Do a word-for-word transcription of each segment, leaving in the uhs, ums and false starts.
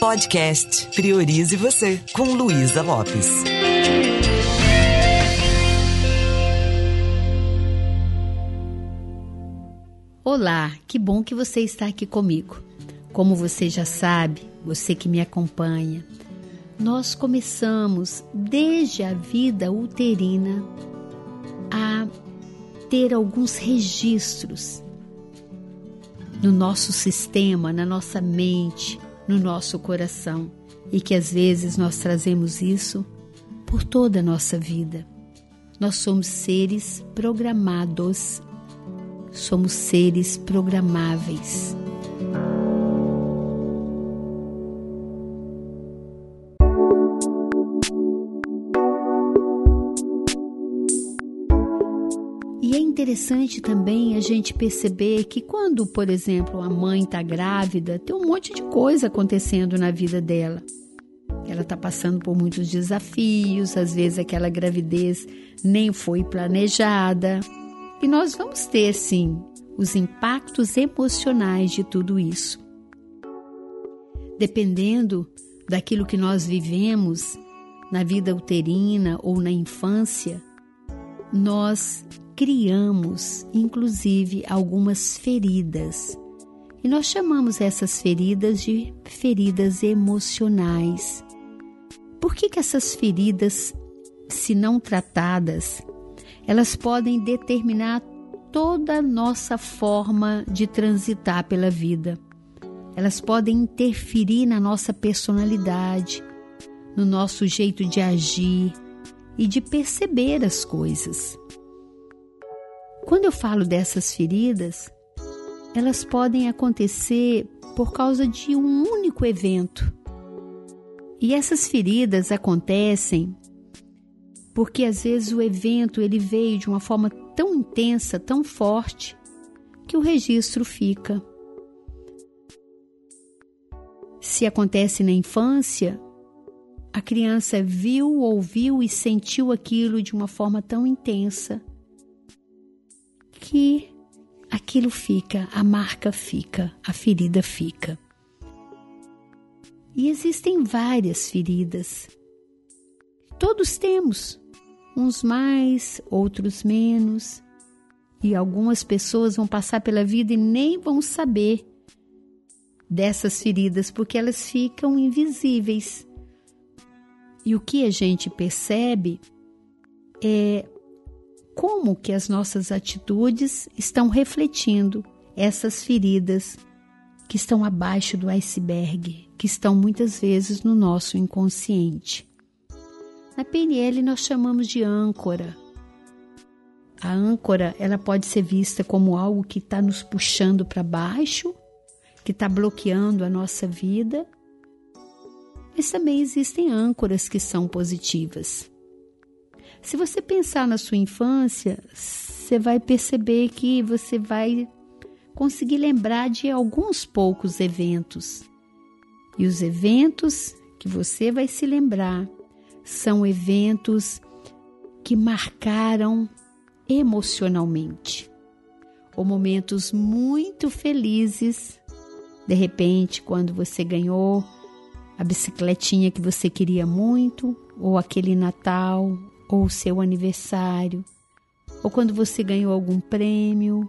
Podcast Priorize Você, com Luísa Lopes. Olá, que bom que você está aqui comigo. Como você já sabe, você que me acompanha, nós começamos desde a vida uterina a ter alguns registros no nosso sistema, na nossa mente, no nosso coração, e que às vezes nós trazemos isso por toda a nossa vida. Nós somos seres programados, somos seres programáveis. E é interessante também a gente perceber que quando, por exemplo, a mãe está grávida, tem um monte de coisa acontecendo na vida dela. Ela está passando por muitos desafios, às vezes aquela gravidez nem foi planejada. E nós vamos ter, sim, os impactos emocionais de tudo isso. Dependendo daquilo que nós vivemos na vida uterina ou na infância, nós criamos, inclusive, algumas feridas. E nós chamamos essas feridas de feridas emocionais. Por que que essas feridas, se não tratadas, elas podem determinar toda a nossa forma de transitar pela vida? Elas podem interferir na nossa personalidade, no nosso jeito de agir e de perceber as coisas. Quando eu falo dessas feridas, elas podem acontecer por causa de um único evento. E essas feridas acontecem porque às vezes o evento ele veio de uma forma tão intensa, tão forte, que o registro fica. Se acontece na infância, a criança viu, ouviu e sentiu aquilo de uma forma tão intensa que aquilo fica, a marca fica, a ferida fica. E existem várias feridas. Todos temos, uns mais, outros menos. E algumas pessoas vão passar pela vida e nem vão saber dessas feridas, porque elas ficam invisíveis. E o que a gente percebe é como que as nossas atitudes estão refletindo essas feridas que estão abaixo do iceberg, que estão muitas vezes no nosso inconsciente. Na P N L nós chamamos de âncora. A âncora ela pode ser vista como algo que está nos puxando para baixo, que está bloqueando a nossa vida, mas também existem âncoras que são positivas. Se você pensar na sua infância, você vai perceber que você vai conseguir lembrar de alguns poucos eventos. E os eventos que você vai se lembrar são eventos que marcaram emocionalmente. Ou momentos muito felizes, de repente, quando você ganhou a bicicletinha que você queria muito, ou aquele Natal, ou o seu aniversário, ou quando você ganhou algum prêmio,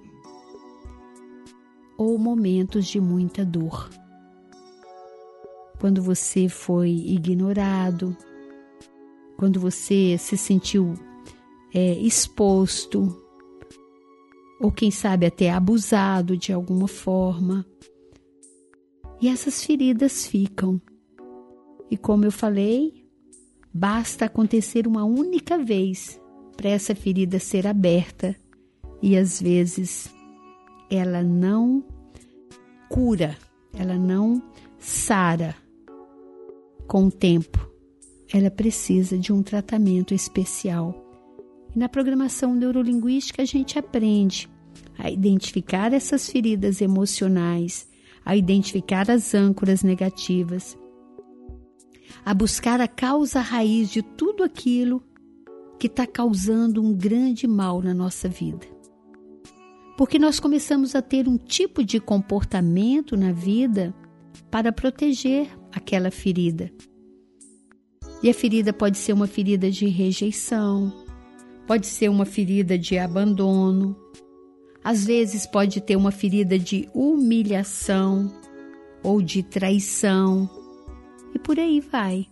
ou momentos de muita dor. Quando você foi ignorado, quando você se sentiu é, exposto, ou quem sabe até abusado de alguma forma. E essas feridas ficam. E como eu falei, basta acontecer uma única vez para essa ferida ser aberta e às vezes ela não cura, ela não sara com o tempo. Ela precisa de um tratamento especial. E na programação neurolinguística a gente aprende a identificar essas feridas emocionais, a identificar as âncoras negativas, a buscar a causa raiz de tudo aquilo que está causando um grande mal na nossa vida. Porque nós começamos a ter um tipo de comportamento na vida para proteger aquela ferida. E a ferida pode ser uma ferida de rejeição, pode ser uma ferida de abandono, às vezes pode ter uma ferida de humilhação ou de traição, e por aí vai.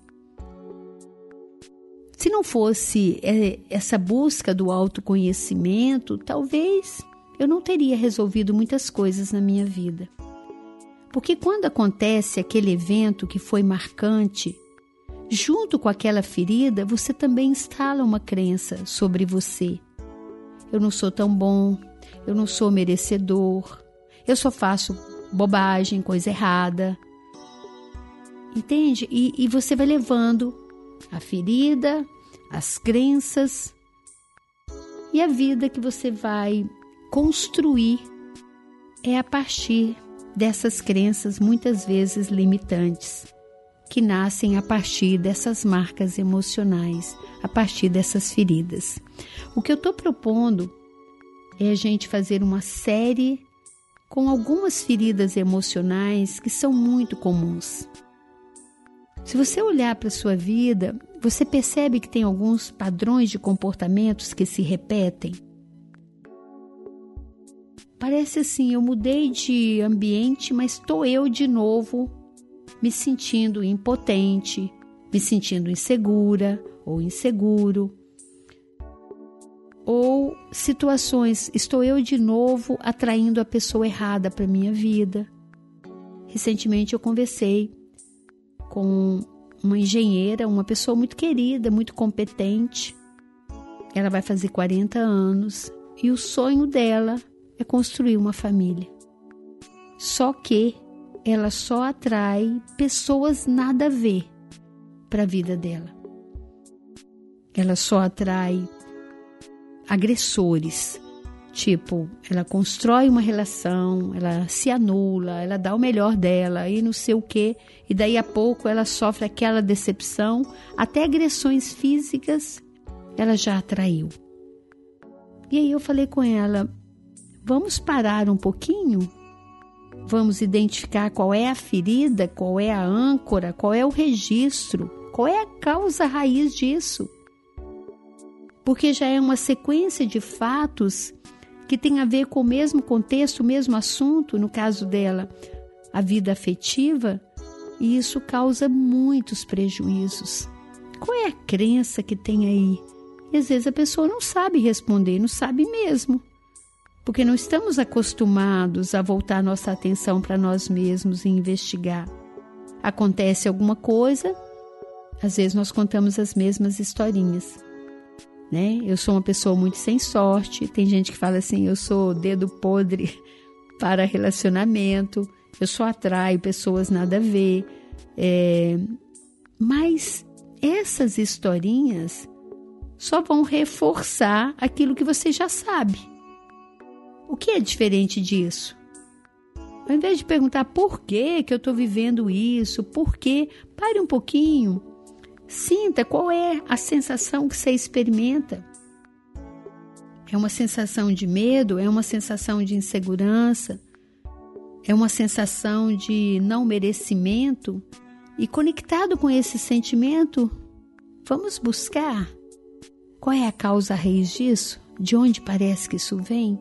Se não fosse é, essa busca do autoconhecimento, talvez eu não teria resolvido muitas coisas na minha vida. Porque quando acontece aquele evento que foi marcante, junto com aquela ferida, você também instala uma crença sobre você. Eu não sou tão bom, eu não sou merecedor, eu só faço bobagem, coisa errada. Entende? E, e você vai levando a ferida, as crenças e a vida que você vai construir é a partir dessas crenças muitas vezes limitantes, que nascem a partir dessas marcas emocionais, a partir dessas feridas. O que eu estou propondo é a gente fazer uma série com algumas feridas emocionais que são muito comuns. Se você olhar para a sua vida, você percebe que tem alguns padrões de comportamentos que se repetem. Parece assim, eu mudei de ambiente, mas estou eu de novo me sentindo impotente, me sentindo insegura ou inseguro. Ou situações, estou eu de novo atraindo a pessoa errada para a minha vida. Recentemente eu conversei com uma engenheira, uma pessoa muito querida, muito competente. Ela vai fazer quarenta anos e o sonho dela é construir uma família. Só que ela só atrai pessoas nada a ver para a vida dela. Ela só atrai agressores. Tipo, ela constrói uma relação, ela se anula, ela dá o melhor dela e não sei o quê. E daí a pouco ela sofre aquela decepção, até agressões físicas ela já atraiu. E aí eu falei com ela, vamos parar um pouquinho? Vamos identificar qual é a ferida, qual é a âncora, qual é o registro, qual é a causa raiz disso. Porque já é uma sequência de fatos que tem a ver com o mesmo contexto, o mesmo assunto, no caso dela, a vida afetiva, e isso causa muitos prejuízos. Qual é a crença que tem aí? E às vezes a pessoa não sabe responder, não sabe mesmo. Porque não estamos acostumados a voltar nossa atenção para nós mesmos e investigar. Acontece alguma coisa, às vezes nós contamos as mesmas historinhas, né? Eu sou uma pessoa muito sem sorte, tem gente que fala assim, eu sou dedo podre para relacionamento, eu só atraio pessoas nada a ver. É... Mas essas historinhas só vão reforçar aquilo que você já sabe. O que é diferente disso? Ao invés de perguntar por que que eu estou vivendo isso, por quê, pare um pouquinho, sinta qual é a sensação que você experimenta. É uma sensação de medo? É uma sensação de insegurança? É uma sensação de não merecimento? E conectado com esse sentimento, vamos buscar qual é a causa raiz disso? De onde parece que isso vem?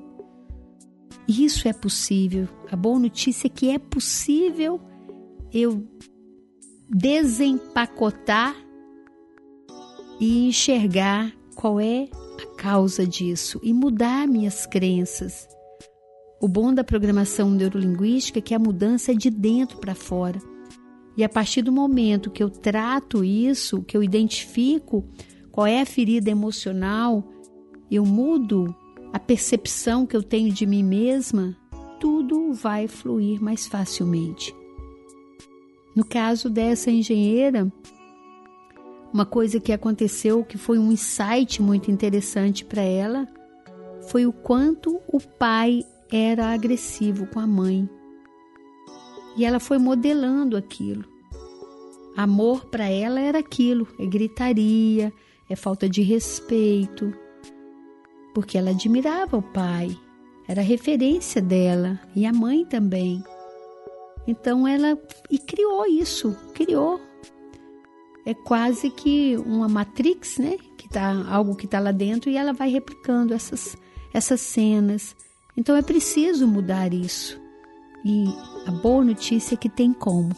Isso é possível. A boa notícia é que é possível eu desempacotar e enxergar qual é a causa disso e mudar minhas crenças. O bom da programação neurolinguística é que a mudança é de dentro para fora. E a partir do momento que eu trato isso, que eu identifico qual é a ferida emocional, eu mudo a percepção que eu tenho de mim mesma, tudo vai fluir mais facilmente. No caso dessa engenheira, uma coisa que aconteceu, que foi um insight muito interessante para ela, foi o quanto o pai era agressivo com a mãe. E ela foi modelando aquilo. Amor para ela era aquilo, é gritaria, é falta de respeito, porque ela admirava o pai, era referência dela, e a mãe também. Então ela e criou isso, criou. É quase que uma matrix, né? Que tá, algo que está lá dentro e ela vai replicando essas, essas cenas. Então é preciso mudar isso. E a boa notícia é que tem como.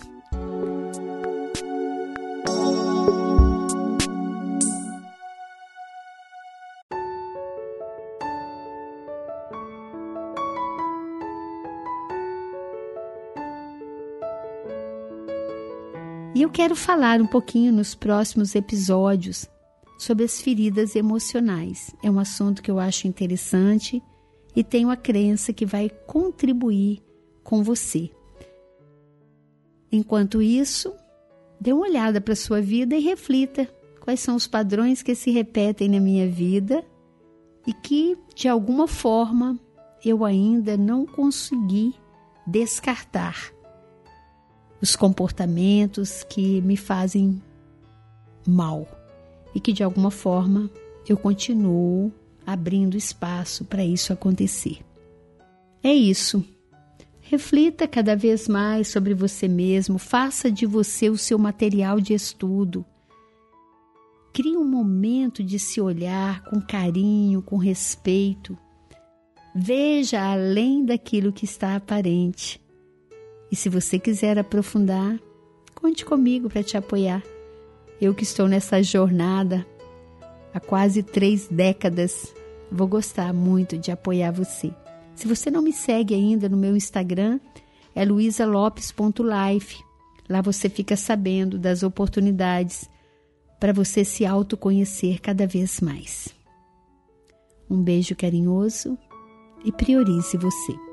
E eu quero falar um pouquinho nos próximos episódios sobre as feridas emocionais. É um assunto que eu acho interessante e tenho a crença que vai contribuir com você. Enquanto isso, dê uma olhada para a sua vida e reflita quais são os padrões que se repetem na minha vida e que, de alguma forma, eu ainda não consegui descartar. Os comportamentos que me fazem mal e que de alguma forma eu continuo abrindo espaço para isso acontecer. É isso. Reflita cada vez mais sobre você mesmo, faça de você o seu material de estudo. Crie um momento de se olhar com carinho, com respeito. Veja além daquilo que está aparente. E se você quiser aprofundar, conte comigo para te apoiar. Eu que estou nessa jornada há quase três décadas, vou gostar muito de apoiar você. Se você não me segue ainda no meu Instagram, é luiza lopes ponto life. Lá você fica sabendo das oportunidades para você se autoconhecer cada vez mais. Um beijo carinhoso e priorize você.